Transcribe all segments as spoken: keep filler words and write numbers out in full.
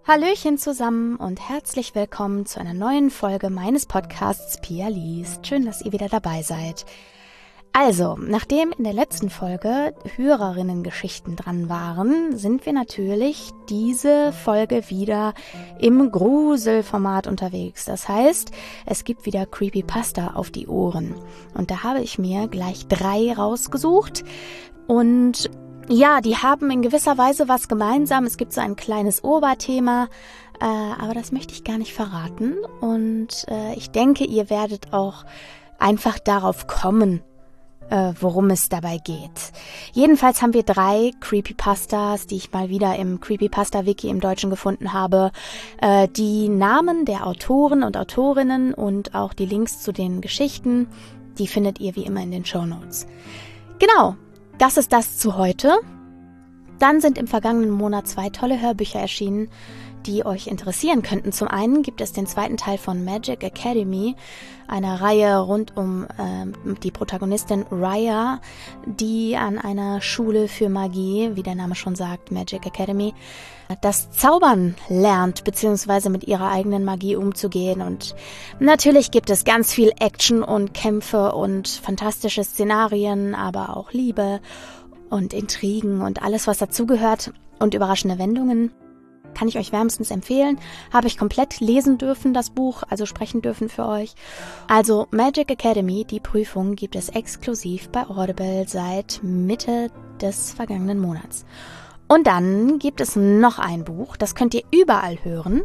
Hallöchen zusammen und herzlich willkommen zu einer neuen Folge meines Podcasts Pia liest. Schön, dass ihr wieder dabei seid. Also, nachdem in der letzten Folge Hörerinnengeschichten dran waren, sind wir natürlich diese Folge wieder im Gruselformat unterwegs. Das heißt, es gibt wieder Creepypasta auf die Ohren. Und da habe ich mir gleich drei rausgesucht. Und ja, die haben in gewisser Weise was gemeinsam. Es gibt so ein kleines Oberthema, äh, aber das möchte ich gar nicht verraten. Und äh, ich denke, ihr werdet auch einfach darauf kommen, äh, worum es dabei geht. Jedenfalls haben wir drei Creepypastas, die ich mal wieder im Creepypasta-Wiki im Deutschen gefunden habe. Äh, die Namen der Autoren und Autorinnen und auch die Links zu den Geschichten, die findet ihr wie immer in den Shownotes. Genau. Das ist das zu heute. Dann sind im vergangenen Monat zwei tolle Hörbücher erschienen, die euch interessieren könnten. Zum einen gibt es den zweiten Teil von Magic Academy, einer Reihe rund um äh, die Protagonistin Raya, die an einer Schule für Magie, wie der Name schon sagt, Magic Academy, das Zaubern lernt, beziehungsweise mit ihrer eigenen Magie umzugehen. Und natürlich gibt es ganz viel Action und Kämpfe und fantastische Szenarien, aber auch Liebe und Intrigen und alles, was dazugehört und überraschende Wendungen. Kann ich euch wärmstens empfehlen. Habe ich komplett lesen dürfen, das Buch, also sprechen dürfen für euch. Also Magic Academy, die Prüfung, gibt es exklusiv bei Audible seit Mitte des vergangenen Monats. Und dann gibt es noch ein Buch, das könnt ihr überall hören.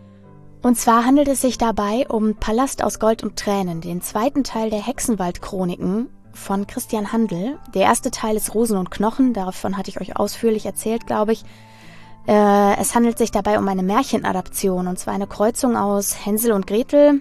Und zwar handelt es sich dabei um Palast aus Gold und Tränen, den zweiten Teil der Hexenwald-Chroniken von Christian Handl. Der erste Teil ist Rosen und Knochen, davon hatte ich euch ausführlich erzählt, glaube ich. Äh, es handelt sich dabei um eine Märchenadaption, und zwar eine Kreuzung aus Hänsel und Gretel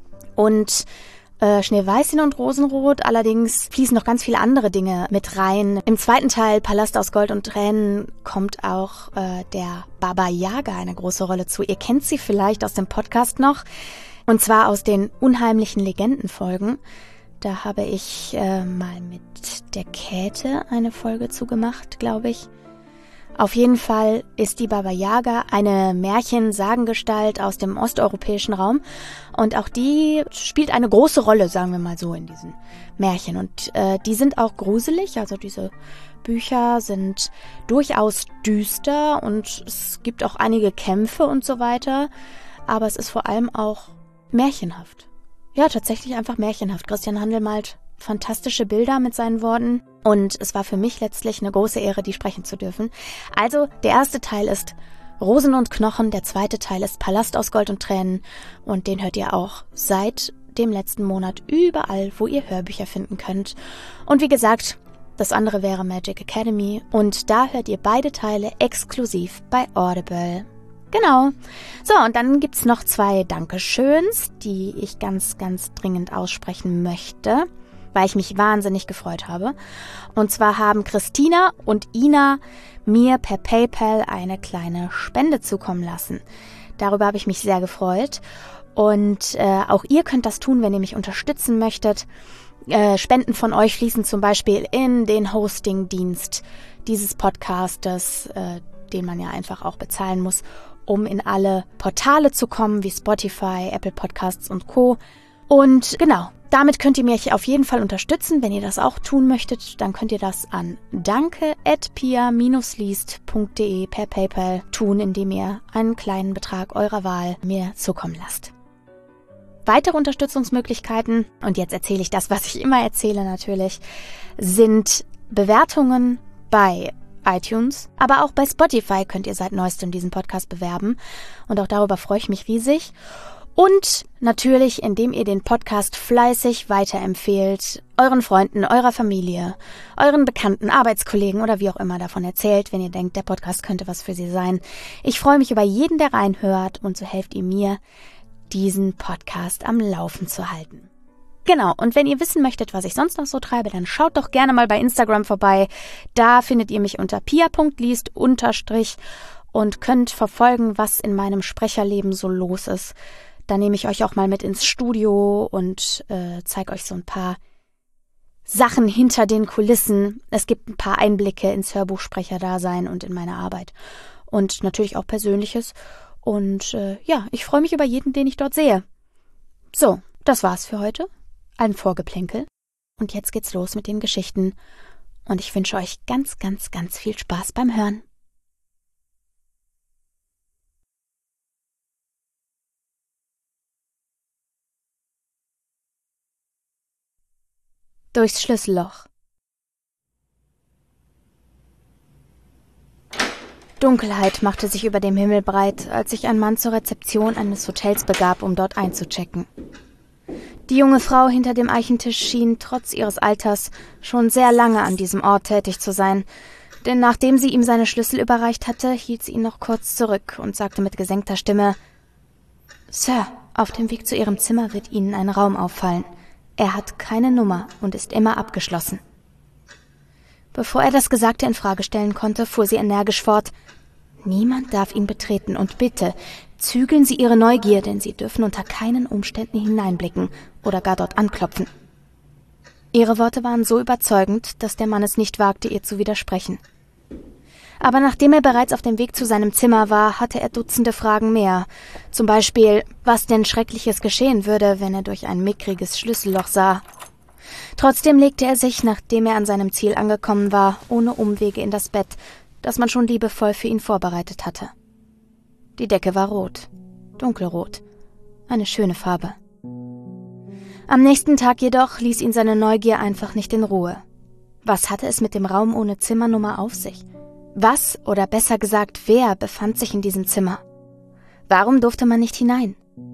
und Äh, Schneeweißchen und Rosenrot, allerdings fließen noch ganz viele andere Dinge mit rein. Im zweiten Teil, Palast aus Gold und Tränen, kommt auch äh, der Baba Yaga eine große Rolle zu. Ihr kennt sie vielleicht aus dem Podcast noch, und zwar aus den unheimlichen Legendenfolgen. Da habe ich äh, mal mit der Käthe eine Folge zugemacht, glaube ich. Auf jeden Fall ist die Baba Yaga eine Märchensagengestalt aus dem osteuropäischen Raum, und auch die spielt eine große Rolle, sagen wir mal so, in diesen Märchen. Und äh, die sind auch gruselig, also diese Bücher sind durchaus düster und es gibt auch einige Kämpfe und so weiter, aber es ist vor allem auch märchenhaft. Ja, tatsächlich einfach märchenhaft. Christian Handl malt fantastische Bilder mit seinen Worten. Und es war für mich letztlich eine große Ehre, die sprechen zu dürfen. Also, der erste Teil ist Rosen und Knochen, der zweite Teil ist Palast aus Gold und Tränen. Und den hört ihr auch seit dem letzten Monat überall, wo ihr Hörbücher finden könnt. Und wie gesagt, das andere wäre Magic Academy. Und da hört ihr beide Teile exklusiv bei Audible. Genau. So, und dann gibt's noch zwei Dankeschöns, die ich ganz, ganz dringend aussprechen möchte, weil ich mich wahnsinnig gefreut habe. Und zwar haben Christina und Ina mir per PayPal eine kleine Spende zukommen lassen. Darüber habe ich mich sehr gefreut. Und äh, auch ihr könnt das tun, wenn ihr mich unterstützen möchtet. Äh, Spenden von euch fließen zum Beispiel in den Hosting-Dienst dieses Podcastes, äh, den man ja einfach auch bezahlen muss, um in alle Portale zu kommen, wie Spotify, Apple Podcasts und Co. Und genau, damit könnt ihr mich auf jeden Fall unterstützen. Wenn ihr das auch tun möchtet, dann könnt ihr das an danke at pia dash liest punkt de per PayPal tun, indem ihr einen kleinen Betrag eurer Wahl mir zukommen lasst. Weitere Unterstützungsmöglichkeiten, und jetzt erzähle ich das, was ich immer erzähle natürlich, sind Bewertungen bei iTunes, aber auch bei Spotify könnt ihr seit neuestem diesen Podcast bewerben, und auch darüber freue ich mich riesig. Und natürlich, indem ihr den Podcast fleißig weiterempfehlt, euren Freunden, eurer Familie, euren Bekannten, Arbeitskollegen oder wie auch immer davon erzählt, wenn ihr denkt, der Podcast könnte was für sie sein. Ich freue mich über jeden, der reinhört, und so helft ihr mir, diesen Podcast am Laufen zu halten. Genau, und wenn ihr wissen möchtet, was ich sonst noch so treibe, dann schaut doch gerne mal bei Instagram vorbei. Da findet ihr mich unter pia punkt liest unterstrich und könnt verfolgen, was in meinem Sprecherleben so los ist. Da nehme ich euch auch mal mit ins Studio und äh, zeige euch so ein paar Sachen hinter den Kulissen. Es gibt ein paar Einblicke ins Hörbuchsprecherdasein und in meine Arbeit. Und natürlich auch Persönliches. Und äh, ja, ich freue mich über jeden, den ich dort sehe. So, das war's für heute. Ein Vorgeplänkel. Und jetzt geht's los mit den Geschichten. Und ich wünsche euch ganz, ganz, ganz viel Spaß beim Hören. Durchs Schlüsselloch. Dunkelheit machte sich über dem Himmel breit, als sich ein Mann zur Rezeption eines Hotels begab, um dort einzuchecken. Die junge Frau hinter dem Eichentisch schien trotz ihres Alters schon sehr lange an diesem Ort tätig zu sein, denn nachdem sie ihm seine Schlüssel überreicht hatte, hielt sie ihn noch kurz zurück und sagte mit gesenkter Stimme: »Sir, auf dem Weg zu Ihrem Zimmer wird Ihnen ein Raum auffallen. Er hat keine Nummer und ist immer abgeschlossen.« Bevor er das Gesagte in Frage stellen konnte, fuhr sie energisch fort: »Niemand darf ihn betreten und bitte, zügeln Sie Ihre Neugier, denn Sie dürfen unter keinen Umständen hineinblicken oder gar dort anklopfen.« Ihre Worte waren so überzeugend, dass der Mann es nicht wagte, ihr zu widersprechen. Aber nachdem er bereits auf dem Weg zu seinem Zimmer war, hatte er Dutzende Fragen mehr. Zum Beispiel, was denn Schreckliches geschehen würde, wenn er durch ein mickriges Schlüsselloch sah. Trotzdem legte er sich, nachdem er an seinem Ziel angekommen war, ohne Umwege in das Bett, das man schon liebevoll für ihn vorbereitet hatte. Die Decke war rot, dunkelrot, eine schöne Farbe. Am nächsten Tag jedoch ließ ihn seine Neugier einfach nicht in Ruhe. Was hatte es mit dem Raum ohne Zimmernummer auf sich? Was, oder besser gesagt, wer befand sich in diesem Zimmer? Warum durfte man nicht hinein?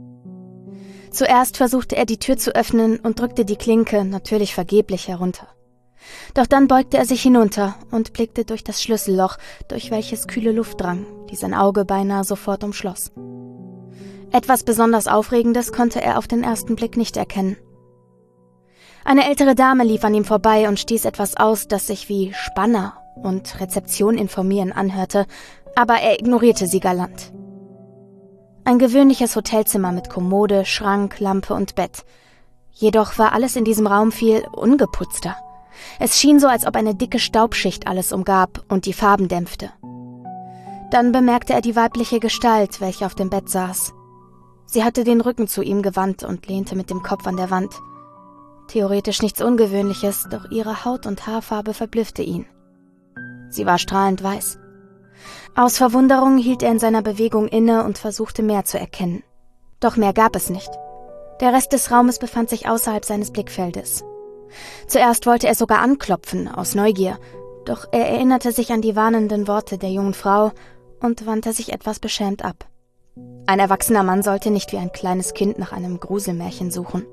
Zuerst versuchte er, die Tür zu öffnen und drückte die Klinke, natürlich vergeblich, herunter. Doch dann beugte er sich hinunter und blickte durch das Schlüsselloch, durch welches kühle Luft drang, die sein Auge beinahe sofort umschloss. Etwas besonders Aufregendes konnte er auf den ersten Blick nicht erkennen. Eine ältere Dame lief an ihm vorbei und stieß etwas aus, das sich wie Spanner und Rezeption informieren anhörte, aber er ignorierte sie galant. Ein gewöhnliches Hotelzimmer mit Kommode, Schrank, Lampe und Bett. Jedoch war alles in diesem Raum viel ungeputzter. Es schien so, als ob eine dicke Staubschicht alles umgab und die Farben dämpfte. Dann bemerkte er die weibliche Gestalt, welche auf dem Bett saß. Sie hatte den Rücken zu ihm gewandt und lehnte mit dem Kopf an der Wand. Theoretisch nichts Ungewöhnliches, doch ihre Haut- und Haarfarbe verblüffte ihn. Sie war strahlend weiß. Aus Verwunderung hielt er in seiner Bewegung inne und versuchte mehr zu erkennen. Doch mehr gab es nicht. Der Rest des Raumes befand sich außerhalb seines Blickfeldes. Zuerst wollte er sogar anklopfen, aus Neugier, doch er erinnerte sich an die warnenden Worte der jungen Frau und wandte sich etwas beschämt ab. Ein erwachsener Mann sollte nicht wie ein kleines Kind nach einem Gruselmärchen suchen.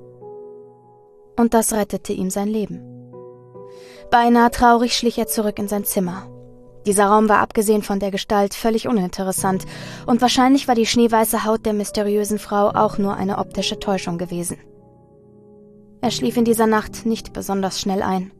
Und das rettete ihm sein Leben. Beinahe traurig schlich er zurück in sein Zimmer. Dieser Raum war abgesehen von der Gestalt völlig uninteressant und wahrscheinlich war die schneeweiße Haut der mysteriösen Frau auch nur eine optische Täuschung gewesen. Er schlief in dieser Nacht nicht besonders schnell ein.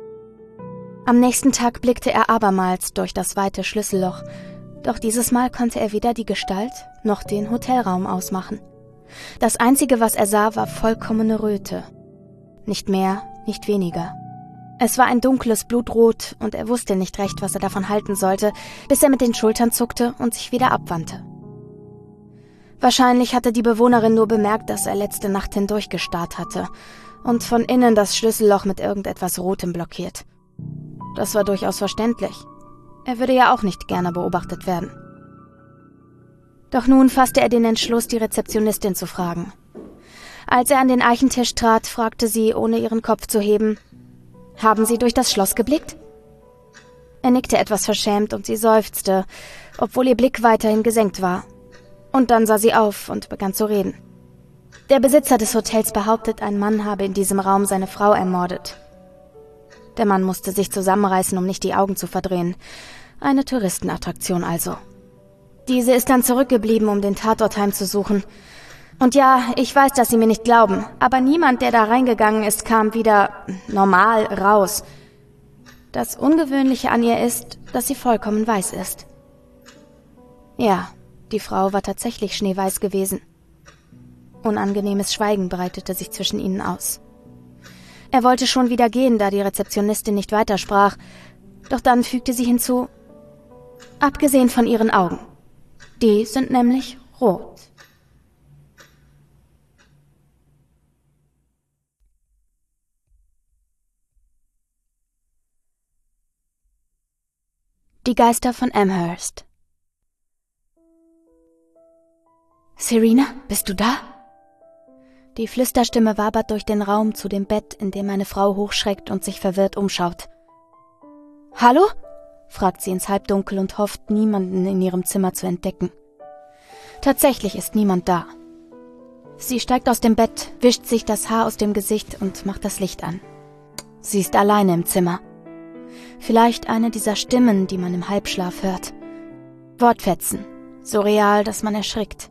Am nächsten Tag blickte er abermals durch das weite Schlüsselloch, doch dieses Mal konnte er weder die Gestalt noch den Hotelraum ausmachen. Das Einzige, was er sah, war vollkommene Röte. Nicht mehr, nicht weniger. Es war ein dunkles Blutrot und er wusste nicht recht, was er davon halten sollte, bis er mit den Schultern zuckte und sich wieder abwandte. Wahrscheinlich hatte die Bewohnerin nur bemerkt, dass er letzte Nacht hindurch gestarrt hatte und von innen das Schlüsselloch mit irgendetwas Rotem blockiert. Das war durchaus verständlich. Er würde ja auch nicht gerne beobachtet werden. Doch nun fasste er den Entschluss, die Rezeptionistin zu fragen. Als er an den Eichentisch trat, fragte sie, ohne ihren Kopf zu heben: »Haben Sie durch das Schloss geblickt?« Er nickte etwas verschämt und sie seufzte, obwohl ihr Blick weiterhin gesenkt war. Und dann sah sie auf und begann zu reden. Der Besitzer des Hotels behauptet, ein Mann habe in diesem Raum seine Frau ermordet. Der Mann musste sich zusammenreißen, um nicht die Augen zu verdrehen. Eine Touristenattraktion also. Diese ist dann zurückgeblieben, um den Tatort heimzusuchen. Und ja, ich weiß, dass Sie mir nicht glauben, aber niemand, der da reingegangen ist, kam wieder normal raus. Das Ungewöhnliche an ihr ist, dass sie vollkommen weiß ist. Ja, die Frau war tatsächlich schneeweiß gewesen. Unangenehmes Schweigen breitete sich zwischen ihnen aus. Er wollte schon wieder gehen, da die Rezeptionistin nicht weitersprach, doch dann fügte sie hinzu: »Abgesehen von ihren Augen. Die sind nämlich rot. Die Geister von Amherst. Serena, bist du da? Die Flüsterstimme wabert durch den Raum zu dem Bett, in dem eine Frau hochschreckt und sich verwirrt umschaut. »Hallo?« fragt sie ins Halbdunkel und hofft, niemanden in ihrem Zimmer zu entdecken. Tatsächlich ist niemand da. Sie steigt aus dem Bett, wischt sich das Haar aus dem Gesicht und macht das Licht an. Sie ist alleine im Zimmer. Vielleicht eine dieser Stimmen, die man im Halbschlaf hört. Wortfetzen, so real, dass man erschrickt.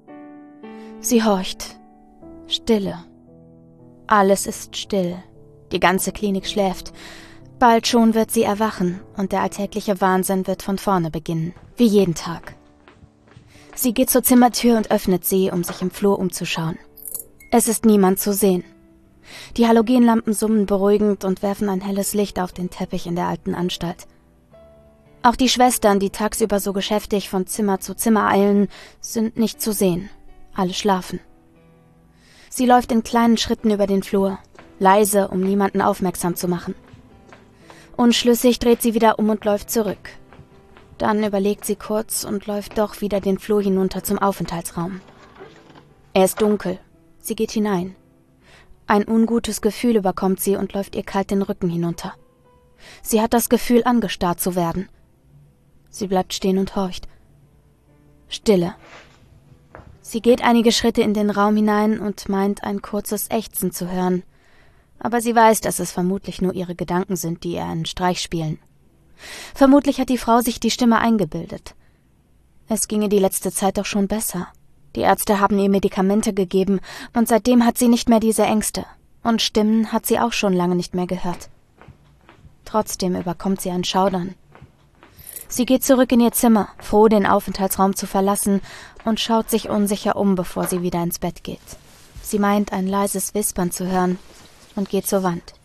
Sie horcht. Stille. Alles ist still. Die ganze Klinik schläft. Bald schon wird sie erwachen und der alltägliche Wahnsinn wird von vorne beginnen. Wie jeden Tag. Sie geht zur Zimmertür und öffnet sie, um sich im Flur umzuschauen. Es ist niemand zu sehen. Die Halogenlampen summen beruhigend und werfen ein helles Licht auf den Teppich in der alten Anstalt. Auch die Schwestern, die tagsüber so geschäftig von Zimmer zu Zimmer eilen, sind nicht zu sehen. Alle schlafen. Sie läuft in kleinen Schritten über den Flur, leise, um niemanden aufmerksam zu machen. Unschlüssig dreht sie wieder um und läuft zurück. Dann überlegt sie kurz und läuft doch wieder den Flur hinunter zum Aufenthaltsraum. Er ist dunkel. Sie geht hinein. Ein ungutes Gefühl überkommt sie und läuft ihr kalt den Rücken hinunter. Sie hat das Gefühl, angestarrt zu werden. Sie bleibt stehen und horcht. Stille. Sie geht einige Schritte in den Raum hinein und meint, ein kurzes Ächzen zu hören. Aber sie weiß, dass es vermutlich nur ihre Gedanken sind, die ihr einen Streich spielen. Vermutlich hat die Frau sich die Stimme eingebildet. Es ginge die letzte Zeit doch schon besser. Die Ärzte haben ihr Medikamente gegeben und seitdem hat sie nicht mehr diese Ängste. Und Stimmen hat sie auch schon lange nicht mehr gehört. Trotzdem überkommt sie ein Schaudern. Sie geht zurück in ihr Zimmer, froh, den Aufenthaltsraum zu verlassen, und schaut sich unsicher um, bevor sie wieder ins Bett geht. Sie meint, ein leises Wispern zu hören und geht zur Wand.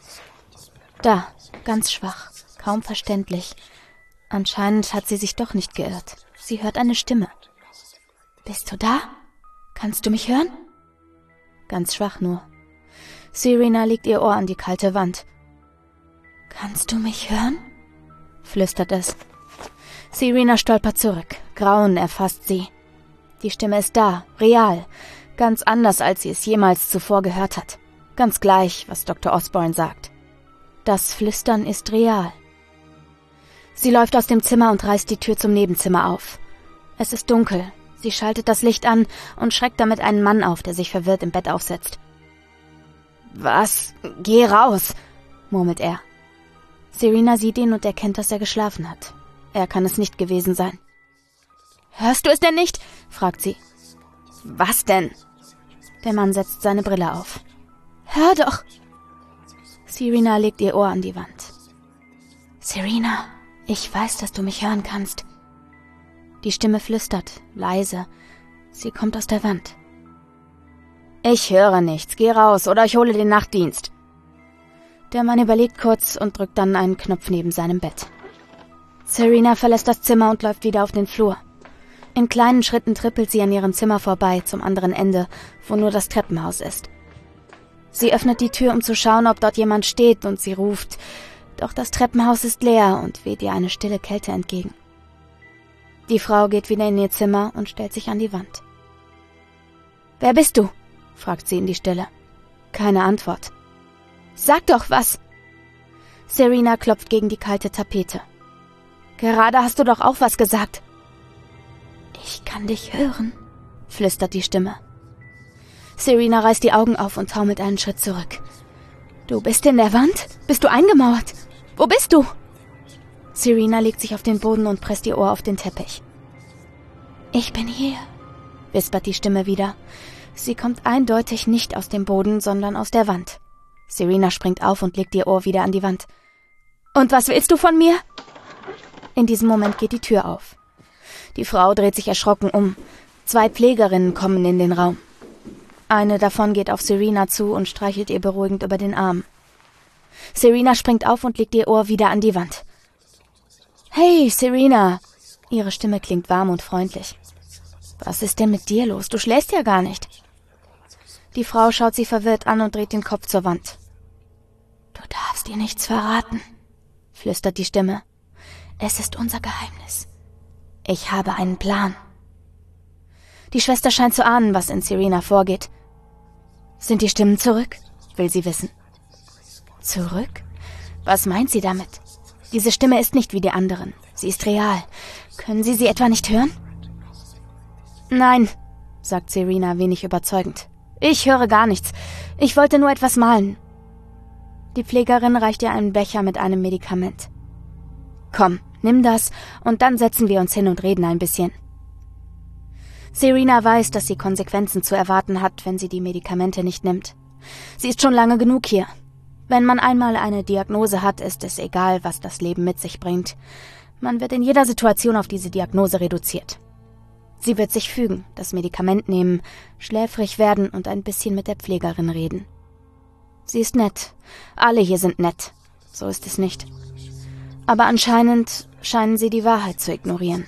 Da, ganz schwach, kaum verständlich. Anscheinend hat sie sich doch nicht geirrt. Sie hört eine Stimme. »Bist du da? Kannst du mich hören?« Ganz schwach nur. Serena legt ihr Ohr an die kalte Wand. »Kannst du mich hören?« flüstert es. Serena stolpert zurück. Grauen erfasst sie. Die Stimme ist da, real, ganz anders, als sie es jemals zuvor gehört hat. Ganz gleich, was Doktor Osborne sagt. Das Flüstern ist real. Sie läuft aus dem Zimmer und reißt die Tür zum Nebenzimmer auf. Es ist dunkel. Sie schaltet das Licht an und schreckt damit einen Mann auf, der sich verwirrt im Bett aufsetzt. »Was? Geh raus«, murmelt er. Serena sieht ihn und erkennt, dass er geschlafen hat. Er kann es nicht gewesen sein. »Hörst du es denn nicht?« fragt sie. »Was denn?« Der Mann setzt seine Brille auf. »Hör doch!« Serena legt ihr Ohr an die Wand. »Serena, ich weiß, dass du mich hören kannst.« Die Stimme flüstert, leise. Sie kommt aus der Wand. »Ich höre nichts. Geh raus, oder ich hole den Nachtdienst.« Der Mann überlegt kurz und drückt dann einen Knopf neben seinem Bett. Serena verlässt das Zimmer und läuft wieder auf den Flur. In kleinen Schritten trippelt sie an ihrem Zimmer vorbei, zum anderen Ende, wo nur das Treppenhaus ist. Sie öffnet die Tür, um zu schauen, ob dort jemand steht, und sie ruft. Doch das Treppenhaus ist leer und weht ihr eine stille Kälte entgegen. Die Frau geht wieder in ihr Zimmer und stellt sich an die Wand. »Wer bist du?« fragt sie in die Stille. Keine Antwort. »Sag doch was!« Serena klopft gegen die kalte Tapete. »Gerade hast du doch auch was gesagt.« »Ich kann dich hören«, flüstert die Stimme. Serena reißt die Augen auf und taumelt einen Schritt zurück. »Du bist in der Wand? Bist du eingemauert? Wo bist du?« Serena legt sich auf den Boden und presst ihr Ohr auf den Teppich. »Ich bin hier«, wispert die Stimme wieder. Sie kommt eindeutig nicht aus dem Boden, sondern aus der Wand. Serena springt auf und legt ihr Ohr wieder an die Wand. »Und was willst du von mir?« In diesem Moment geht die Tür auf. Die Frau dreht sich erschrocken um. Zwei Pflegerinnen kommen in den Raum. Eine davon geht auf Serena zu und streichelt ihr beruhigend über den Arm. Serena springt auf und legt ihr Ohr wieder an die Wand. »Hey, Serena!« Ihre Stimme klingt warm und freundlich. Was ist denn mit dir los? Du schläfst ja gar nicht. Die Frau schaut sie verwirrt an und dreht den Kopf zur Wand. Du darfst ihr nichts verraten, flüstert die Stimme. Es ist unser Geheimnis. Ich habe einen Plan. Die Schwester scheint zu ahnen, was in Serena vorgeht. Sind die Stimmen zurück? Will sie wissen. Zurück? Was meint sie damit? Diese Stimme ist nicht wie die anderen. Sie ist real. Können Sie sie etwa nicht hören? Nein, sagt Serena wenig überzeugend. Ich höre gar nichts. Ich wollte nur etwas malen. Die Pflegerin reicht ihr einen Becher mit einem Medikament. Komm, nimm das und dann setzen wir uns hin und reden ein bisschen. Serena weiß, dass sie Konsequenzen zu erwarten hat, wenn sie die Medikamente nicht nimmt. Sie ist schon lange genug hier. Wenn man einmal eine Diagnose hat, ist es egal, was das Leben mit sich bringt. Man wird in jeder Situation auf diese Diagnose reduziert. Sie wird sich fügen, das Medikament nehmen, schläfrig werden und ein bisschen mit der Pflegerin reden. Sie ist nett. Alle hier sind nett. So ist es nicht. Aber anscheinend scheinen sie die Wahrheit zu ignorieren.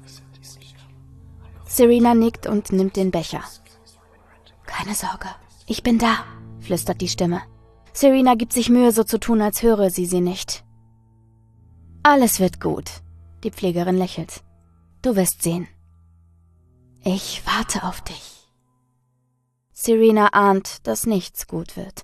Serena nickt und nimmt den Becher. Keine Sorge, ich bin da, flüstert die Stimme. Serena gibt sich Mühe, so zu tun, als höre sie sie nicht. Alles wird gut, die Pflegerin lächelt. Du wirst sehen. Ich warte auf dich. Serena ahnt, dass nichts gut wird.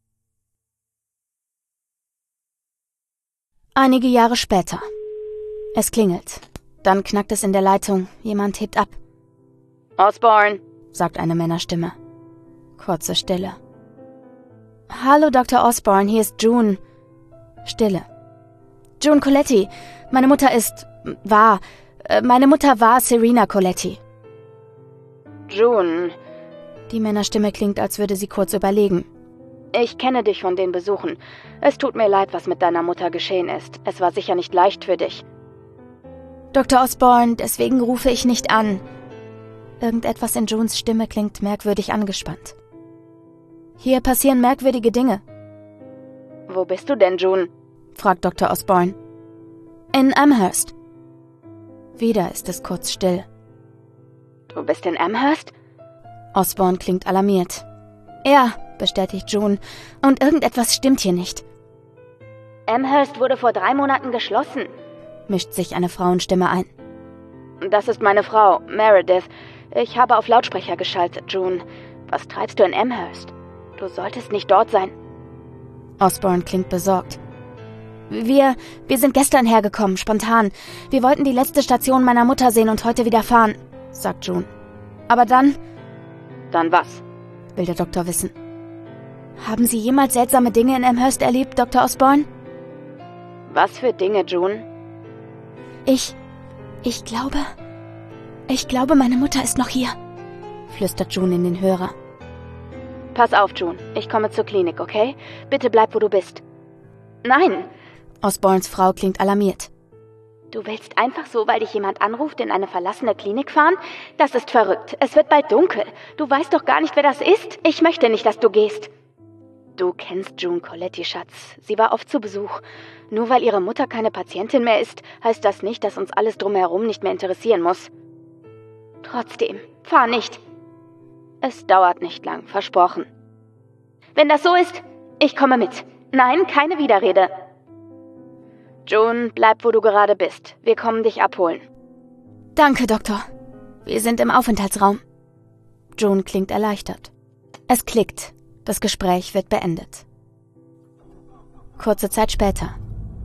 Einige Jahre später. Es klingelt. Dann knackt es in der Leitung. Jemand hebt ab. Osborne, sagt eine Männerstimme. Kurze Stille. Hallo, Doktor Osborne, hier ist June. Stille. June Coletti. Meine Mutter ist... war... Meine Mutter war Serena Coletti. June. Die Männerstimme klingt, als würde sie kurz überlegen. Ich kenne dich von den Besuchen. Es tut mir leid, was mit deiner Mutter geschehen ist. Es war sicher nicht leicht für dich. Doktor Osborne, deswegen rufe ich nicht an. Irgendetwas in Junes Stimme klingt merkwürdig angespannt. Hier passieren merkwürdige Dinge. Wo bist du denn, June? Fragt Doktor Osborne. In Amherst. Wieder ist es kurz still. Du bist in Amherst? Osborne klingt alarmiert. Ja, bestätigt June, und irgendetwas stimmt hier nicht. Amherst wurde vor drei Monaten geschlossen, mischt sich eine Frauenstimme ein. Das ist meine Frau, Meredith. Ich habe auf Lautsprecher geschaltet, June. Was treibst du in Amherst? Du solltest nicht dort sein. Osborne klingt besorgt. Wir, wir sind gestern hergekommen, spontan. Wir wollten die letzte Station meiner Mutter sehen und heute wieder fahren, sagt June. Aber dann... Dann was? Will der Doktor wissen. Haben Sie jemals seltsame Dinge in Amherst erlebt, Doktor Osborne? Was für Dinge, June? Ich... ich glaube... Ich glaube, meine Mutter ist noch hier, flüstert June in den Hörer. Pass auf, June. Ich komme zur Klinik, okay? Bitte bleib, wo du bist. Nein! Osbornes Frau klingt alarmiert. Du willst einfach so, weil dich jemand anruft, in eine verlassene Klinik fahren? Das ist verrückt. Es wird bald dunkel. Du weißt doch gar nicht, wer das ist. Ich möchte nicht, dass du gehst. Du kennst June Coletti, Schatz. Sie war oft zu Besuch. Nur weil ihre Mutter keine Patientin mehr ist, heißt das nicht, dass uns alles drumherum nicht mehr interessieren muss. Trotzdem, fahr nicht. Es dauert nicht lang, versprochen. Wenn das so ist, ich komme mit. Nein, keine Widerrede. June, bleib, wo du gerade bist. Wir kommen dich abholen. Danke, Doktor. Wir sind im Aufenthaltsraum. June klingt erleichtert. Es klickt. Das Gespräch wird beendet. Kurze Zeit später.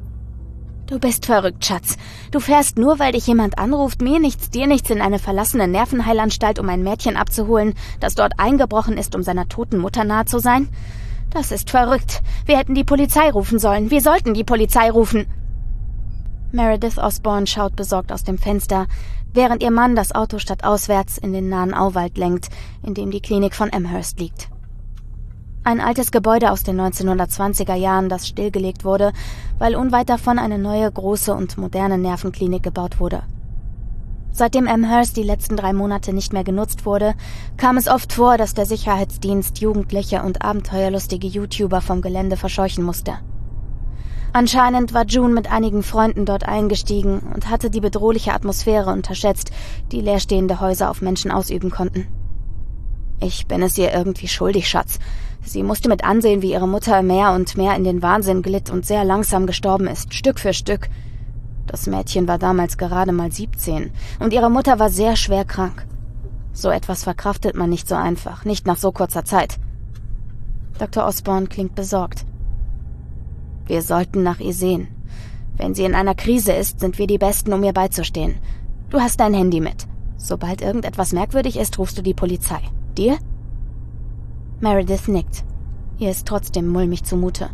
Du bist verrückt, Schatz. Du fährst nur, weil dich jemand anruft, mir nichts, dir nichts, in eine verlassene Nervenheilanstalt, um ein Mädchen abzuholen, das dort eingebrochen ist, um seiner toten Mutter nahe zu sein? Das ist verrückt. Wir hätten die Polizei rufen sollen. Wir sollten die Polizei rufen. Meredith Osborne schaut besorgt aus dem Fenster, während ihr Mann das Auto stadtauswärts in den nahen Auwald lenkt, in dem die Klinik von Amherst liegt. Ein altes Gebäude aus den neunzehnhundertzwanziger Jahren, das stillgelegt wurde, weil unweit davon eine neue, große und moderne Nervenklinik gebaut wurde. Seitdem Amherst die letzten drei Monate nicht mehr genutzt wurde, kam es oft vor, dass der Sicherheitsdienst jugendliche und abenteuerlustige YouTuber vom Gelände verscheuchen musste. Anscheinend war June mit einigen Freunden dort eingestiegen und hatte die bedrohliche Atmosphäre unterschätzt, die leerstehende Häuser auf Menschen ausüben konnten. »Ich bin es ihr irgendwie schuldig, Schatz. Sie musste mit ansehen, wie ihre Mutter mehr und mehr in den Wahnsinn glitt und sehr langsam gestorben ist, Stück für Stück. Das Mädchen war damals gerade mal siebzehn und ihre Mutter war sehr schwer krank. So etwas verkraftet man nicht so einfach, nicht nach so kurzer Zeit.« Doktor Osborn klingt besorgt. »Wir sollten nach ihr sehen. Wenn sie in einer Krise ist, sind wir die Besten, um ihr beizustehen. Du hast dein Handy mit. Sobald irgendetwas merkwürdig ist, rufst du die Polizei. Deal?« Meredith nickt. Ihr ist trotzdem mulmig zumute.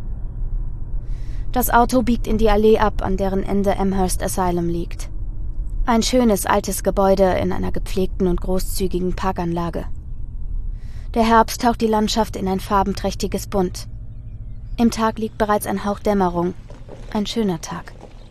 Das Auto biegt in die Allee ab, an deren Ende Amherst Asylum liegt. Ein schönes altes Gebäude in einer gepflegten und großzügigen Parkanlage. Der Herbst taucht die Landschaft in ein farbenträchtiges Bunt. Im Tag liegt bereits ein Hauch Dämmerung. Ein schöner Tag.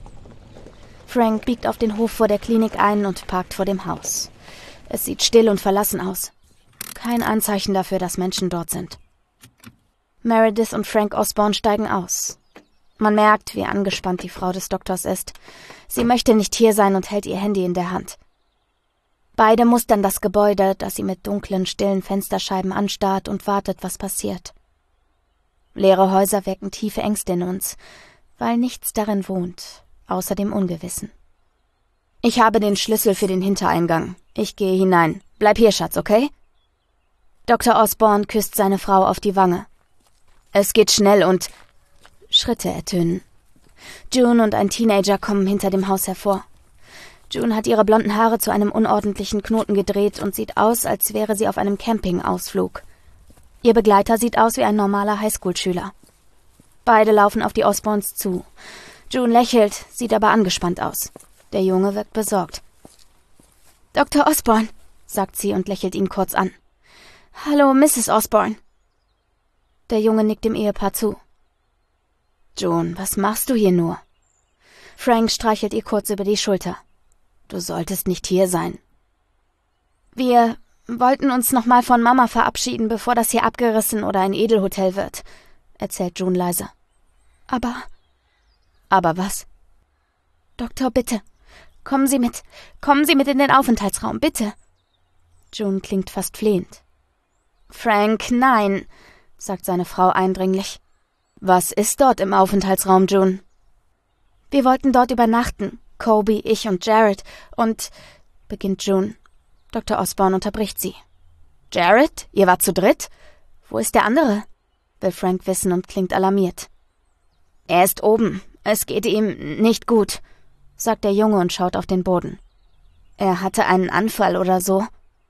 Frank biegt auf den Hof vor der Klinik ein und parkt vor dem Haus. Es sieht still und verlassen aus. Kein Anzeichen dafür, dass Menschen dort sind. Meredith und Frank Osborn steigen aus. Man merkt, wie angespannt die Frau des Doktors ist. Sie möchte nicht hier sein und hält ihr Handy in der Hand. Beide mustern das Gebäude, das sie mit dunklen, stillen Fensterscheiben anstarrt und wartet, was passiert. Leere Häuser wecken tiefe Ängste in uns, weil nichts darin wohnt, außer dem Ungewissen. »Ich habe den Schlüssel für den Hintereingang. Ich gehe hinein. Bleib hier, Schatz, okay?« Doktor Osborn küsst seine Frau auf die Wange. »Es geht schnell und...« Schritte ertönen. June und ein Teenager kommen hinter dem Haus hervor. June hat ihre blonden Haare zu einem unordentlichen Knoten gedreht und sieht aus, als wäre sie auf einem Campingausflug. Ihr Begleiter sieht aus wie ein normaler Highschool-Schüler. Beide laufen auf die Osborns zu. June lächelt, sieht aber angespannt aus. Der Junge wirkt besorgt. »Doktor Osborn«, sagt sie und lächelt ihn kurz an. »Hallo, Misses Osborn.« Der Junge nickt dem Ehepaar zu. »June, was machst du hier nur?« Frank streichelt ihr kurz über die Schulter. »Du solltest nicht hier sein.« »Wir wollten uns nochmal von Mama verabschieden, bevor das hier abgerissen oder ein Edelhotel wird«, erzählt June leise. »Aber...« »Aber was?« »Doktor, bitte. Kommen Sie mit. Kommen Sie mit in den Aufenthaltsraum, bitte.« June klingt fast flehend. »Frank, nein«, sagt seine Frau eindringlich. »Was ist dort im Aufenthaltsraum, June?« »Wir wollten dort übernachten. Kobe, ich und Jared. Und...« beginnt June. Doktor Osborn unterbricht sie. »Jared? Ihr wart zu dritt? Wo ist der andere?« will Frank wissen und klingt alarmiert. »Er ist oben. Es geht ihm nicht gut«, sagt der Junge und schaut auf den Boden. »Er hatte einen Anfall oder so.«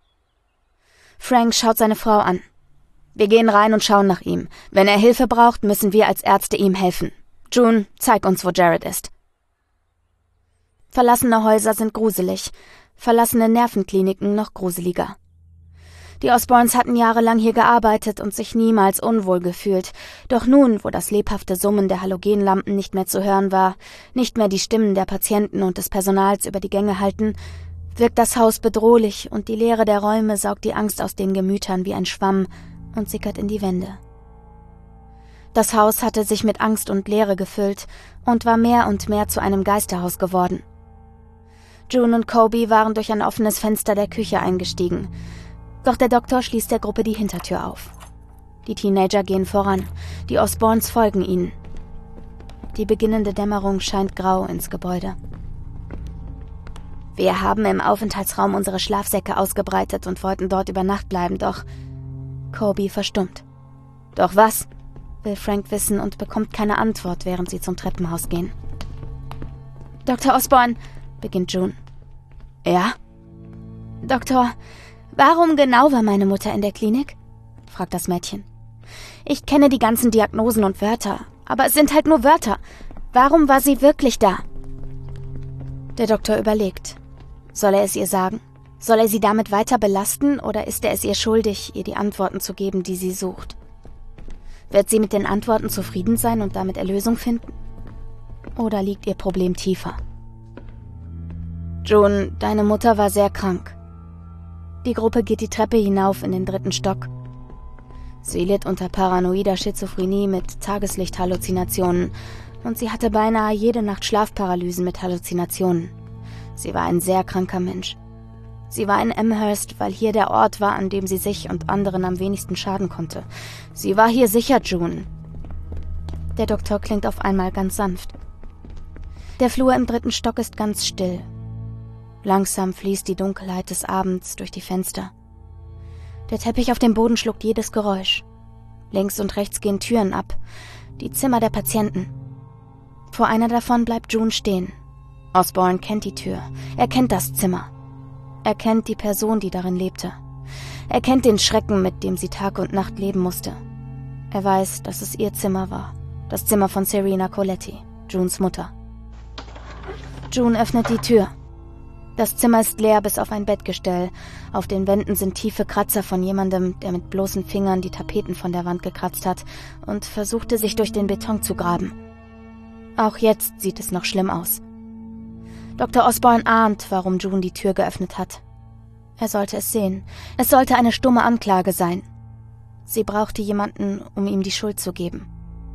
Frank schaut seine Frau an. »Wir gehen rein und schauen nach ihm. Wenn er Hilfe braucht, müssen wir als Ärzte ihm helfen. June, zeig uns, wo Jared ist.« Verlassene Häuser sind gruselig, verlassene Nervenkliniken noch gruseliger. Die Osborns hatten jahrelang hier gearbeitet und sich niemals unwohl gefühlt. Doch nun, wo das lebhafte Summen der Halogenlampen nicht mehr zu hören war, nicht mehr die Stimmen der Patienten und des Personals über die Gänge halten, wirkt das Haus bedrohlich und die Leere der Räume saugt die Angst aus den Gemütern wie ein Schwamm und sickert in die Wände. Das Haus hatte sich mit Angst und Leere gefüllt und war mehr und mehr zu einem Geisterhaus geworden. June und Kobe waren durch ein offenes Fenster der Küche eingestiegen. Doch der Doktor schließt der Gruppe die Hintertür auf. Die Teenager gehen voran, die Osborns folgen ihnen. Die beginnende Dämmerung scheint grau ins Gebäude. »Wir haben im Aufenthaltsraum unsere Schlafsäcke ausgebreitet und wollten dort über Nacht bleiben, doch...« Kobe verstummt. »Doch was?« will Frank wissen und bekommt keine Antwort, während sie zum Treppenhaus gehen. »Doktor Osborn«, beginnt June. »Ja?« »Doktor, warum genau war meine Mutter in der Klinik?« fragt das Mädchen. »Ich kenne die ganzen Diagnosen und Wörter, aber es sind halt nur Wörter. Warum war sie wirklich da?« Der Doktor überlegt. Soll er es ihr sagen? Soll er sie damit weiter belasten oder ist er es ihr schuldig, ihr die Antworten zu geben, die sie sucht? Wird sie mit den Antworten zufrieden sein und damit Erlösung finden? Oder liegt ihr Problem tiefer? »June, deine Mutter war sehr krank.« Die Gruppe geht die Treppe hinauf in den dritten Stock. Sie litt unter paranoider Schizophrenie mit Tageslichthalluzinationen, Und sie hatte beinahe jede Nacht Schlafparalysen mit Halluzinationen. Sie war ein sehr kranker Mensch. Sie war in Amherst, weil hier der Ort war, an dem sie sich und anderen am wenigsten schaden konnte. Sie war hier sicher, June. Der Doktor klingt auf einmal ganz sanft. Der Flur im dritten Stock ist ganz still. Langsam fließt die Dunkelheit des Abends durch die Fenster. Der Teppich auf dem Boden schluckt jedes Geräusch. Links und rechts gehen Türen ab. Die Zimmer der Patienten. Vor einer davon bleibt June stehen. Osborn kennt die Tür. Er kennt das Zimmer. Er kennt die Person, die darin lebte. Er kennt den Schrecken, mit dem sie Tag und Nacht leben musste. Er weiß, dass es ihr Zimmer war. Das Zimmer von Serena Coletti, Junes Mutter. June öffnet die Tür. Das Zimmer ist leer bis auf ein Bettgestell. Auf den Wänden sind tiefe Kratzer von jemandem, der mit bloßen Fingern die Tapeten von der Wand gekratzt hat und versuchte, sich durch den Beton zu graben. Auch jetzt sieht es noch schlimm aus. Doktor Osborn ahnt, warum June die Tür geöffnet hat. Er sollte es sehen. Es sollte eine stumme Anklage sein. Sie brauchte jemanden, um ihm die Schuld zu geben.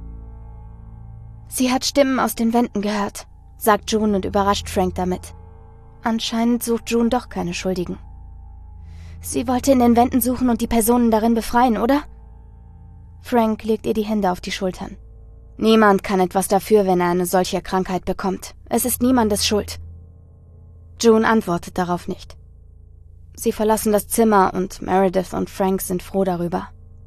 Sie hat Stimmen aus den Wänden gehört, sagt June und überrascht Frank damit. Anscheinend sucht June doch keine Schuldigen. Sie wollte in den Wänden suchen und die Personen darin befreien, oder? Frank legt ihr die Hände auf die Schultern. Niemand kann etwas dafür, wenn er eine solche Krankheit bekommt. Es ist niemandes Schuld. June antwortet darauf nicht. Sie verlassen das Zimmer und Meredith und Frank sind froh darüber.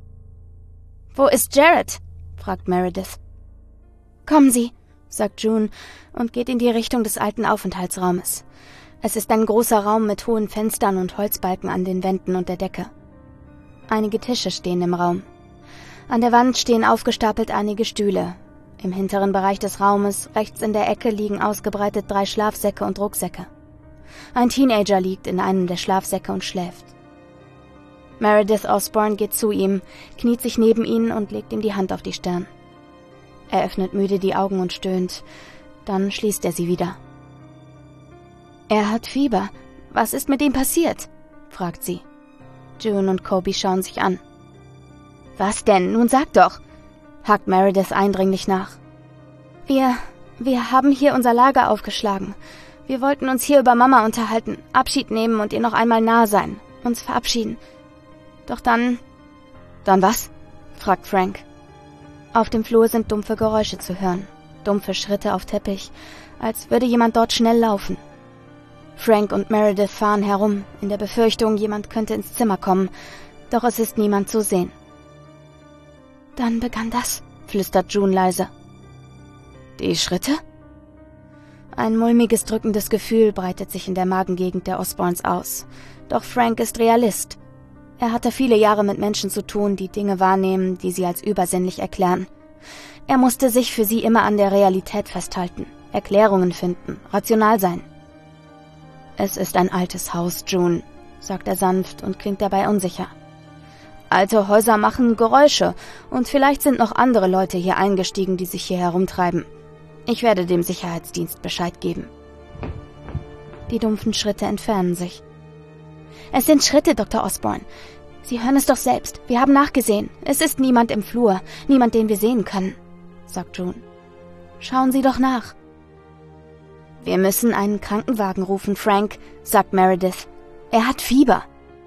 »Wo ist Jared?« fragt Meredith. »Kommen Sie«, sagt June und geht in die Richtung des alten Aufenthaltsraumes. Es ist ein großer Raum mit hohen Fenstern und Holzbalken an den Wänden und der Decke. Einige Tische stehen im Raum. An der Wand stehen aufgestapelt einige Stühle. Im hinteren Bereich des Raumes, rechts in der Ecke, liegen ausgebreitet drei Schlafsäcke und Rucksäcke. Ein Teenager liegt in einem der Schlafsäcke und schläft. Meredith Osborn geht zu ihm, kniet sich neben ihn und legt ihm die Hand auf die Stirn. Er öffnet müde die Augen und stöhnt. Dann schließt er sie wieder. »Er hat Fieber. Was ist mit ihm passiert?« fragt sie. June und Kobe schauen sich an. »Was denn? Nun sag doch«, hakt Meredith eindringlich nach. »Wir, wir haben hier unser Lager aufgeschlagen. Wir wollten uns hier über Mama unterhalten, Abschied nehmen und ihr noch einmal nahe sein, uns verabschieden. Doch dann...« »Dann was?« fragt Frank. Auf dem Flur sind dumpfe Geräusche zu hören, dumpfe Schritte auf Teppich, als würde jemand dort schnell laufen. Frank und Meredith fahren herum, in der Befürchtung, jemand könnte ins Zimmer kommen, doch es ist niemand zu sehen. »Dann begann das«, flüstert June leise. »Die Schritte?« Ein mulmiges, drückendes Gefühl breitet sich in der Magengegend der Osborns aus. Doch Frank ist Realist. Er hatte viele Jahre mit Menschen zu tun, die Dinge wahrnehmen, die sie als übersinnlich erklären. Er musste sich für sie immer an der Realität festhalten, Erklärungen finden, rational sein. »Es ist ein altes Haus, June«, sagt er sanft und klingt dabei unsicher. »Alte Häuser machen Geräusche und vielleicht sind noch andere Leute hier eingestiegen, die sich hier herumtreiben. Ich werde dem Sicherheitsdienst Bescheid geben.« Die dumpfen Schritte entfernen sich. »Es sind Schritte, Doktor Osborn. Sie hören es doch selbst. Wir haben nachgesehen. Es ist niemand im Flur, niemand, den wir sehen können«, sagt June. »Schauen Sie doch nach.« »Wir müssen einen Krankenwagen rufen, Frank«, sagt Meredith. »Er hat Fieber.«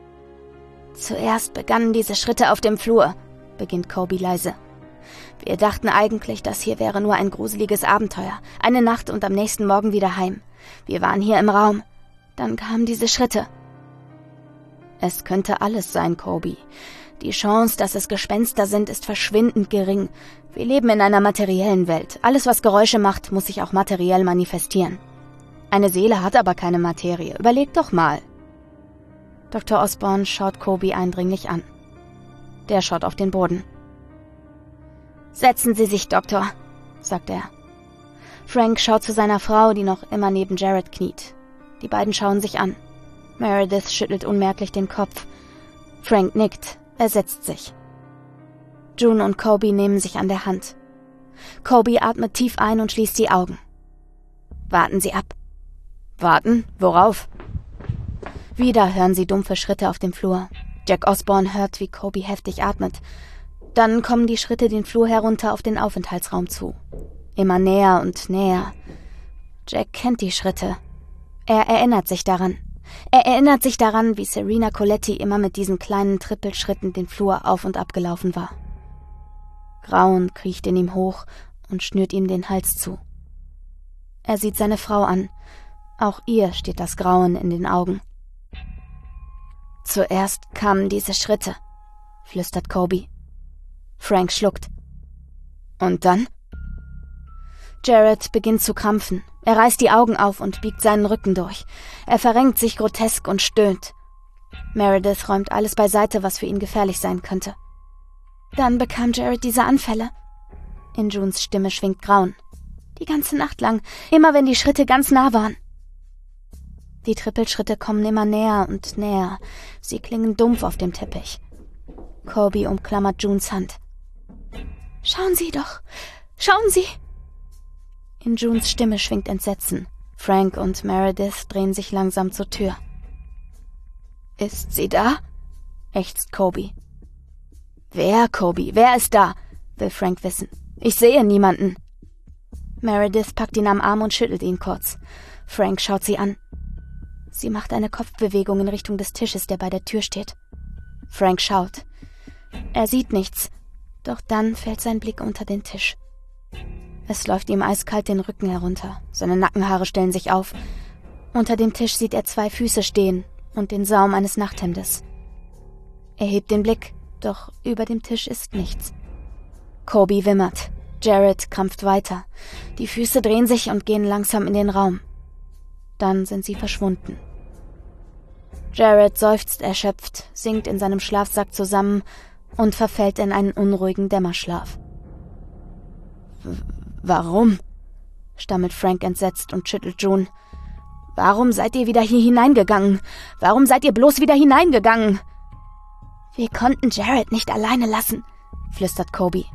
»Zuerst begannen diese Schritte auf dem Flur«, beginnt Kobe leise. »Wir dachten eigentlich, das hier wäre nur ein gruseliges Abenteuer. Eine Nacht und am nächsten Morgen wieder heim. Wir waren hier im Raum. Dann kamen diese Schritte.« »Es könnte alles sein, Kobe. Die Chance, dass es Gespenster sind, ist verschwindend gering. Wir leben in einer materiellen Welt. Alles, was Geräusche macht, muss sich auch materiell manifestieren. Eine Seele hat aber keine Materie. Überleg doch mal.« Doktor Osborn schaut Kobe eindringlich an. Der schaut auf den Boden. »Setzen Sie sich, Doktor«, sagt er. Frank schaut zu seiner Frau, die noch immer neben Jared kniet. Die beiden schauen sich an. Meredith schüttelt unmerklich den Kopf. Frank nickt. Er setzt sich. June und Kobe nehmen sich an der Hand. Kobe atmet tief ein und schließt die Augen. »Warten Sie ab.« »Warten? Worauf?« Wieder hören sie dumpfe Schritte auf dem Flur. Jack Osborn hört, wie Kobe heftig atmet. Dann kommen die Schritte den Flur herunter auf den Aufenthaltsraum zu. Immer näher und näher. Jack kennt die Schritte. Er erinnert sich daran. Er erinnert sich daran, wie Serena Coletti immer mit diesen kleinen Trippelschritten den Flur auf und ab gelaufen war. Grauen kriecht in ihm hoch und schnürt ihm den Hals zu. Er sieht seine Frau an. Auch ihr steht das Grauen in den Augen. Zuerst kamen diese Schritte, flüstert Kobe. Frank schluckt. Und dann? Jared beginnt zu krampfen. Er reißt die Augen auf und biegt seinen Rücken durch. Er verrenkt sich grotesk und stöhnt. Meredith räumt alles beiseite, was für ihn gefährlich sein könnte. Dann bekam Jared diese Anfälle. In Junes Stimme schwingt Grauen. Die ganze Nacht lang, immer wenn die Schritte ganz nah waren. Die Trippelschritte kommen immer näher und näher. Sie klingen dumpf auf dem Teppich. Kobe umklammert Junes Hand. »Schauen Sie doch! Schauen Sie!« In Junes Stimme schwingt Entsetzen. Frank und Meredith drehen sich langsam zur Tür. »Ist sie da?« ächzt Kobe. »Wer, Kobe? Wer ist da?« will Frank wissen. »Ich sehe niemanden.« Meredith packt ihn am Arm und schüttelt ihn kurz. Frank schaut sie an. Sie macht eine Kopfbewegung in Richtung des Tisches, der bei der Tür steht. Frank schaut. Er sieht nichts, doch dann fällt sein Blick unter den Tisch. Es läuft ihm eiskalt den Rücken herunter, seine Nackenhaare stellen sich auf. Unter dem Tisch sieht er zwei Füße stehen und den Saum eines Nachthemdes. Er hebt den Blick, doch über dem Tisch ist nichts. Kobe wimmert. Jared krampft weiter. Die Füße drehen sich und gehen langsam in den Raum. Dann sind sie verschwunden. Jared seufzt erschöpft, sinkt in seinem Schlafsack zusammen und verfällt in einen unruhigen Dämmerschlaf. W- »Warum?« stammelt Frank entsetzt und schüttelt June. »Warum seid ihr wieder hier hineingegangen? Warum seid ihr bloß wieder hineingegangen?« »Wir konnten Jared nicht alleine lassen«, flüstert Kobe.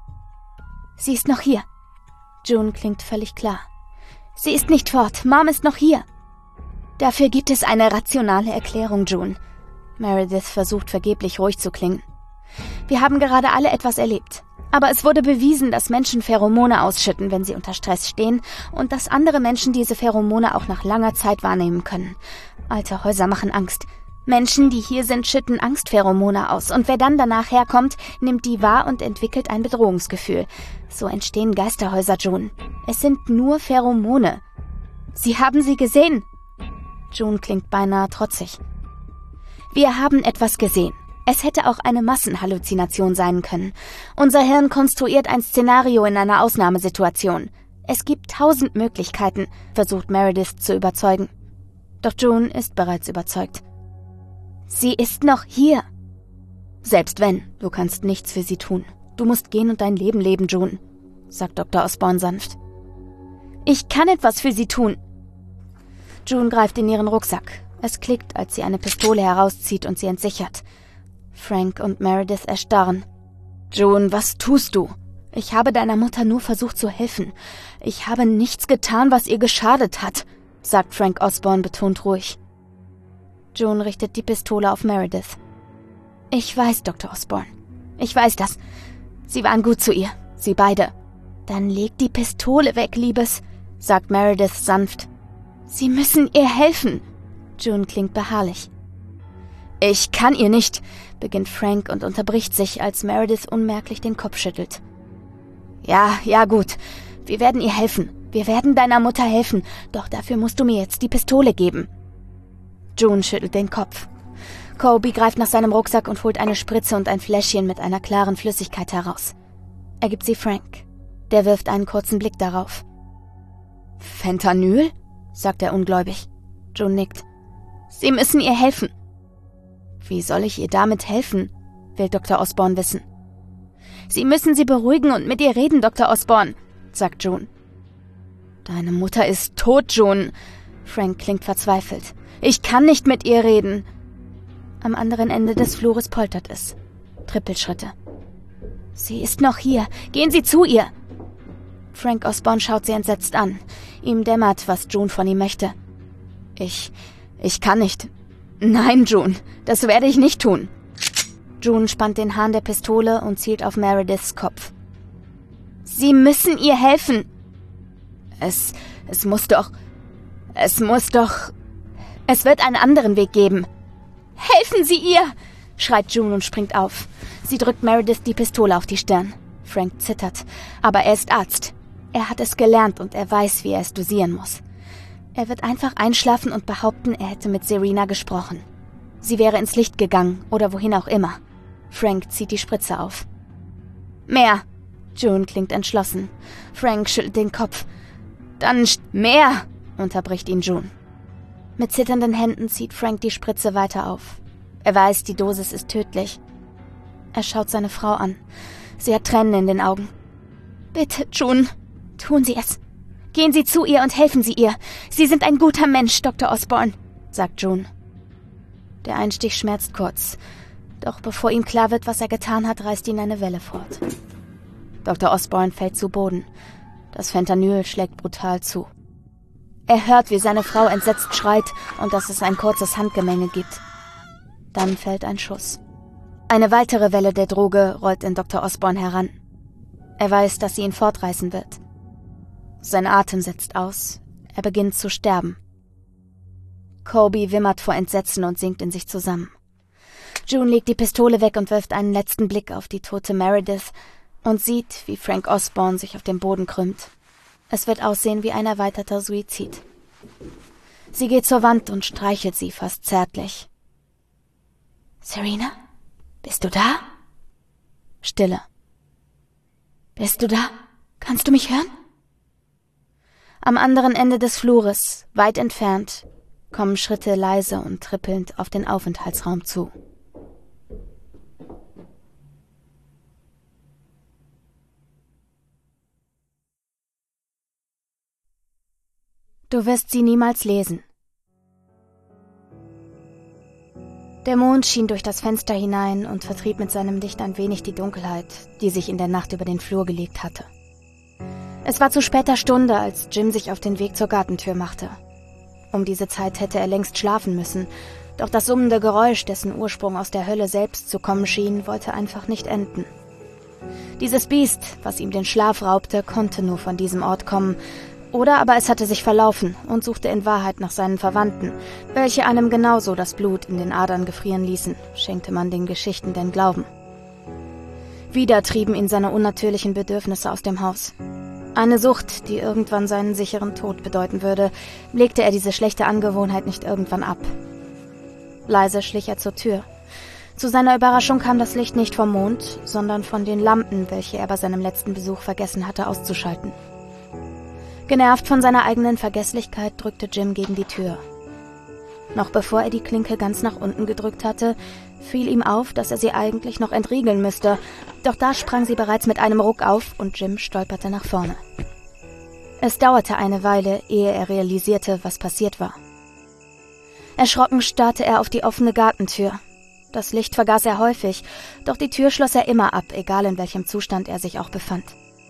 »Sie ist noch hier.« June klingt völlig klar. »Sie ist nicht fort. Mom ist noch hier.« »Dafür gibt es eine rationale Erklärung, June.« Meredith versucht vergeblich ruhig zu klingen. »Wir haben gerade alle etwas erlebt. Aber es wurde bewiesen, dass Menschen Pheromone ausschütten, wenn sie unter Stress stehen, und dass andere Menschen diese Pheromone auch nach langer Zeit wahrnehmen können. Alte Häuser machen Angst. Menschen, die hier sind, schütten Angstpheromone aus, und wer dann danach herkommt, nimmt die wahr und entwickelt ein Bedrohungsgefühl. So entstehen Geisterhäuser, June. Es sind nur Pheromone. Sie haben sie gesehen!« June klingt beinahe trotzig. »Wir haben etwas gesehen. Es hätte auch eine Massenhalluzination sein können. Unser Hirn konstruiert ein Szenario in einer Ausnahmesituation. Es gibt tausend Möglichkeiten«, versucht Meredith zu überzeugen. Doch June ist bereits überzeugt. »Sie ist noch hier.« »Selbst wenn, du kannst nichts für sie tun. Du musst gehen und dein Leben leben, June«, sagt Doktor Osborn sanft. »Ich kann etwas für sie tun.« June greift in ihren Rucksack. Es klickt, als sie eine Pistole herauszieht und sie entsichert. Frank und Meredith erstarren. »June, was tust du?« »Ich habe deiner Mutter nur versucht zu helfen. Ich habe nichts getan, was ihr geschadet hat«, sagt Frank Osborn betont ruhig. June richtet die Pistole auf Meredith. »Ich weiß, Doktor Osborn. Ich weiß das. Sie waren gut zu ihr. Sie beide.« »Dann leg die Pistole weg, Liebes«, sagt Meredith sanft. »Sie müssen ihr helfen.« June klingt beharrlich. »Ich kann ihr nicht«, beginnt Frank und unterbricht sich, als Meredith unmerklich den Kopf schüttelt. »Ja, ja gut. Wir werden ihr helfen. Wir werden deiner Mutter helfen. Doch dafür musst du mir jetzt die Pistole geben.« June schüttelt den Kopf. Kobe greift nach seinem Rucksack und holt eine Spritze und ein Fläschchen mit einer klaren Flüssigkeit heraus. Er gibt sie Frank. Der wirft einen kurzen Blick darauf. »Fentanyl?« sagt er ungläubig. June nickt. »Sie müssen ihr helfen.« »Wie soll ich ihr damit helfen?«, will Doktor Osborn wissen. »Sie müssen sie beruhigen und mit ihr reden, Doktor Osborn«, sagt June. »Deine Mutter ist tot, June.« Frank klingt verzweifelt. »Ich kann nicht mit ihr reden.« Am anderen Ende des Flures poltert es. Trippelschritte. »Sie ist noch hier. Gehen Sie zu ihr!« Frank Osborn schaut sie entsetzt an. Ihm dämmert, was June von ihm möchte. »Ich... ich kann nicht. Nein, June, das werde ich nicht tun.« June spannt den Hahn der Pistole und zielt auf Merediths Kopf. »Sie müssen ihr helfen!« Es, es muss doch, es muss doch, es wird einen anderen Weg geben. »Helfen Sie ihr!« schreit June und springt auf. Sie drückt Meredith die Pistole auf die Stirn. Frank zittert, aber er ist Arzt. Er hat es gelernt und er weiß, wie er es dosieren muss. Er wird einfach einschlafen und behaupten, er hätte mit Serena gesprochen. Sie wäre ins Licht gegangen oder wohin auch immer. Frank zieht die Spritze auf. »Mehr!« June klingt entschlossen. Frank schüttelt den Kopf. »Dann mehr!« unterbricht ihn June. Mit zitternden Händen zieht Frank die Spritze weiter auf. Er weiß, die Dosis ist tödlich. Er schaut seine Frau an. Sie hat Tränen in den Augen. »Bitte, June, tun Sie es. Gehen Sie zu ihr und helfen Sie ihr. Sie sind ein guter Mensch, Doktor Osborn«, sagt June. Der Einstich schmerzt kurz. Doch bevor ihm klar wird, was er getan hat, reißt ihn eine Welle fort. Doktor Osborn fällt zu Boden. Das Fentanyl schlägt brutal zu. Er hört, wie seine Frau entsetzt schreit und dass es ein kurzes Handgemenge gibt. Dann fällt ein Schuss. Eine weitere Welle der Droge rollt in Doktor Osborn heran. Er weiß, dass sie ihn fortreißen wird. Sein Atem setzt aus. Er beginnt zu sterben. Colby wimmert vor Entsetzen und sinkt in sich zusammen. June legt die Pistole weg und wirft einen letzten Blick auf die tote Meredith und sieht, wie Frank Osborn sich auf dem Boden krümmt. Es wird aussehen wie ein erweiterter Suizid. Sie geht zur Wand und streichelt sie fast zärtlich. »Serena, bist du da?« Stille. »Bist du da? Kannst du mich hören?« Am anderen Ende des Flures, weit entfernt, kommen Schritte leise und trippelnd auf den Aufenthaltsraum zu. Du wirst sie niemals lesen. Der Mond schien durch das Fenster hinein und vertrieb mit seinem Licht ein wenig die Dunkelheit, die sich in der Nacht über den Flur gelegt hatte. Es war zu später Stunde, als Jim sich auf den Weg zur Gartentür machte. Um diese Zeit hätte er längst schlafen müssen, doch das summende Geräusch, dessen Ursprung aus der Hölle selbst zu kommen schien, wollte einfach nicht enden. Dieses Biest, was ihm den Schlaf raubte, konnte nur von diesem Ort kommen, oder aber es hatte sich verlaufen und suchte in Wahrheit nach seinen Verwandten, welche einem genauso das Blut in den Adern gefrieren ließen, schenkte man den Geschichten den Glauben. Wieder trieben ihn seine unnatürlichen Bedürfnisse aus dem Haus. Eine Sucht, die irgendwann seinen sicheren Tod bedeuten würde, legte er diese schlechte Angewohnheit nicht irgendwann ab. Leise schlich er zur Tür. Zu seiner Überraschung kam das Licht nicht vom Mond, sondern von den Lampen, welche er bei seinem letzten Besuch vergessen hatte auszuschalten. Genervt von seiner eigenen Vergesslichkeit drückte Jim gegen die Tür. Noch bevor er die Klinke ganz nach unten gedrückt hatte, fiel ihm auf, dass er sie eigentlich noch entriegeln müsste, doch da sprang sie bereits mit einem Ruck auf und Jim stolperte nach vorne. Es dauerte eine Weile, ehe er realisierte, was passiert war. Erschrocken starrte er auf die offene Gartentür. Das Licht vergaß er häufig, doch die Tür schloss er immer ab, egal in welchem Zustand er sich auch befand.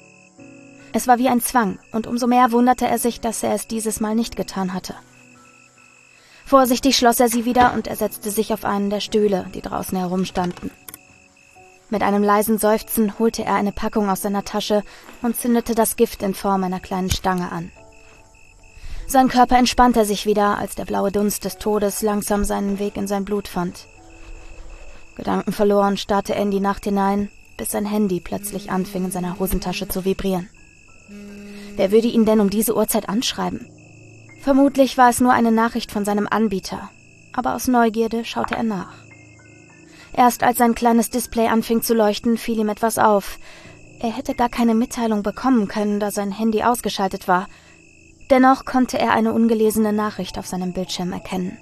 Es war wie ein Zwang, und umso mehr wunderte er sich, dass er es dieses Mal nicht getan hatte. Vorsichtig schloss er sie wieder und er setzte sich auf einen der Stühle, die draußen herumstanden. Mit einem leisen Seufzen holte er eine Packung aus seiner Tasche und zündete das Gift in Form einer kleinen Stange an. Sein Körper entspannte sich wieder, als der blaue Dunst des Todes langsam seinen Weg in sein Blut fand. Gedankenverloren starrte er in die Nacht hinein, bis sein Handy plötzlich anfing, in seiner Hosentasche zu vibrieren. Wer würde ihn denn um diese Uhrzeit anschreiben? Vermutlich war es nur eine Nachricht von seinem Anbieter, aber aus Neugierde schaute er nach. Erst als sein kleines Display anfing zu leuchten, fiel ihm etwas auf. Er hätte gar keine Mitteilung bekommen können, da sein Handy ausgeschaltet war. Dennoch konnte er eine ungelesene Nachricht auf seinem Bildschirm erkennen.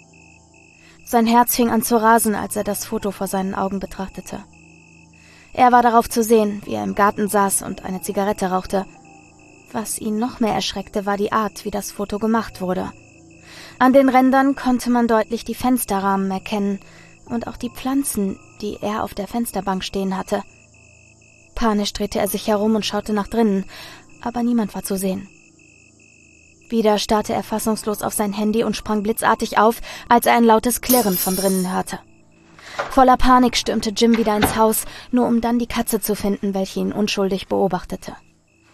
Sein Herz fing an zu rasen, als er das Foto vor seinen Augen betrachtete. Er war darauf zu sehen, wie er im Garten saß und eine Zigarette rauchte. Was ihn noch mehr erschreckte, war die Art, wie das Foto gemacht wurde. An den Rändern konnte man deutlich die Fensterrahmen erkennen und auch die Pflanzen, die er auf der Fensterbank stehen hatte. Panisch drehte er sich herum und schaute nach drinnen, aber niemand war zu sehen. Wieder starrte er fassungslos auf sein Handy und sprang blitzartig auf, als er ein lautes Klirren von drinnen hörte. Voller Panik stürmte Jim wieder ins Haus, nur um dann die Katze zu finden, welche ihn unschuldig beobachtete.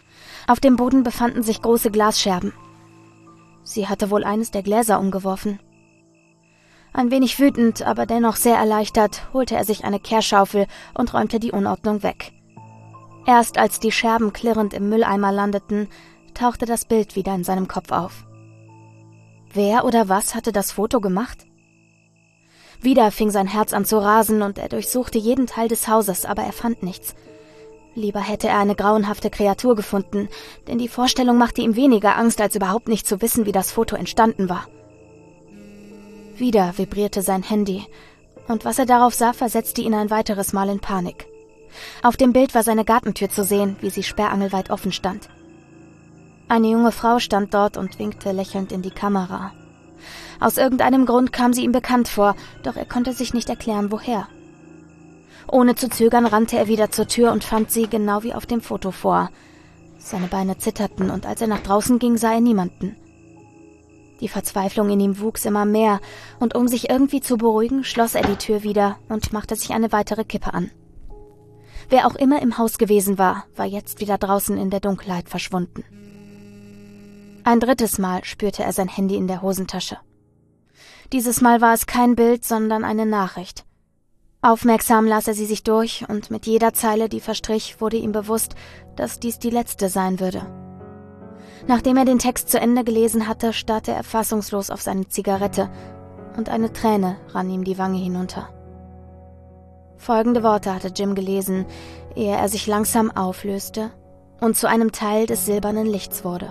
Auf dem Boden befanden sich große Glasscherben. Sie hatte wohl eines der Gläser umgeworfen. Ein wenig wütend, aber dennoch sehr erleichtert, holte er sich eine Kehrschaufel und räumte die Unordnung weg. Erst als die Scherben klirrend im Mülleimer landeten, tauchte das Bild wieder in seinem Kopf auf. Wer oder was hatte das Foto gemacht? Wieder fing sein Herz an zu rasen und er durchsuchte jeden Teil des Hauses, aber er fand nichts. Lieber hätte er eine grauenhafte Kreatur gefunden, denn die Vorstellung machte ihm weniger Angst, als überhaupt nicht zu wissen, wie das Foto entstanden war. Wieder vibrierte sein Handy, und was er darauf sah, versetzte ihn ein weiteres Mal in Panik. Auf dem Bild war seine Gartentür zu sehen, wie sie sperrangelweit offen stand. Eine junge Frau stand dort und winkte lächelnd in die Kamera. Aus irgendeinem Grund kam sie ihm bekannt vor, doch er konnte sich nicht erklären, woher. Ohne zu zögern rannte er wieder zur Tür und fand sie genau wie auf dem Foto vor. Seine Beine zitterten und als er nach draußen ging, sah er niemanden. Die Verzweiflung in ihm wuchs immer mehr und um sich irgendwie zu beruhigen, schloss er die Tür wieder und machte sich eine weitere Kippe an. Wer auch immer im Haus gewesen war, war jetzt wieder draußen in der Dunkelheit verschwunden. Ein drittes Mal spürte er sein Handy in der Hosentasche. Dieses Mal war es kein Bild, sondern eine Nachricht. Aufmerksam las er sie sich durch und mit jeder Zeile, die verstrich, wurde ihm bewusst, dass dies die letzte sein würde. Nachdem er den Text zu Ende gelesen hatte, starrte er fassungslos auf seine Zigarette und eine Träne rann ihm die Wange hinunter. Folgende Worte hatte Jim gelesen, ehe er sich langsam auflöste und zu einem Teil des silbernen Lichts wurde.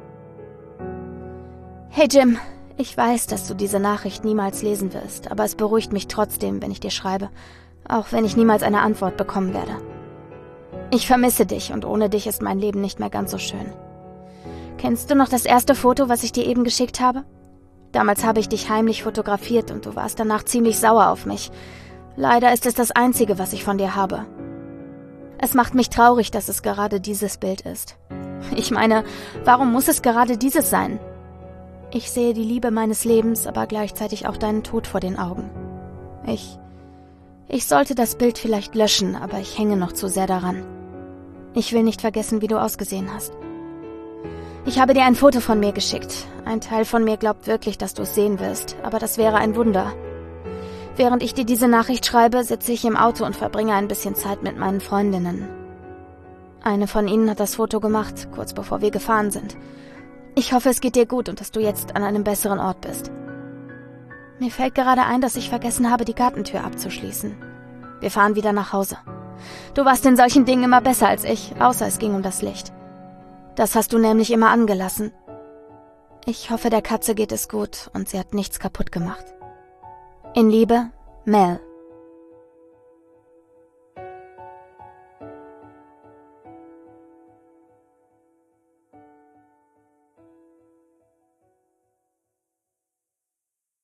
Hey Jim, ich weiß, dass du diese Nachricht niemals lesen wirst, aber es beruhigt mich trotzdem, wenn ich dir schreibe, auch wenn ich niemals eine Antwort bekommen werde. Ich vermisse dich und ohne dich ist mein Leben nicht mehr ganz so schön. Kennst du noch das erste Foto, was ich dir eben geschickt habe? Damals habe ich dich heimlich fotografiert und du warst danach ziemlich sauer auf mich. Leider ist es das Einzige, was ich von dir habe. Es macht mich traurig, dass es gerade dieses Bild ist. Ich meine, warum muss es gerade dieses sein? Ich sehe die Liebe meines Lebens, aber gleichzeitig auch deinen Tod vor den Augen. Ich... Ich sollte das Bild vielleicht löschen, aber ich hänge noch zu sehr daran. Ich will nicht vergessen, wie du ausgesehen hast. Ich habe dir ein Foto von mir geschickt. Ein Teil von mir glaubt wirklich, dass du es sehen wirst, aber das wäre ein Wunder. Während ich dir diese Nachricht schreibe, sitze ich im Auto und verbringe ein bisschen Zeit mit meinen Freundinnen. Eine von ihnen hat das Foto gemacht, kurz bevor wir gefahren sind. Ich hoffe, es geht dir gut und dass du jetzt an einem besseren Ort bist. Mir fällt gerade ein, dass ich vergessen habe, die Gartentür abzuschließen. Wir fahren wieder nach Hause. Du warst in solchen Dingen immer besser als ich, außer es ging um das Licht. Das hast du nämlich immer angelassen. Ich hoffe, der Katze geht es gut und sie hat nichts kaputt gemacht. In Liebe, Mel.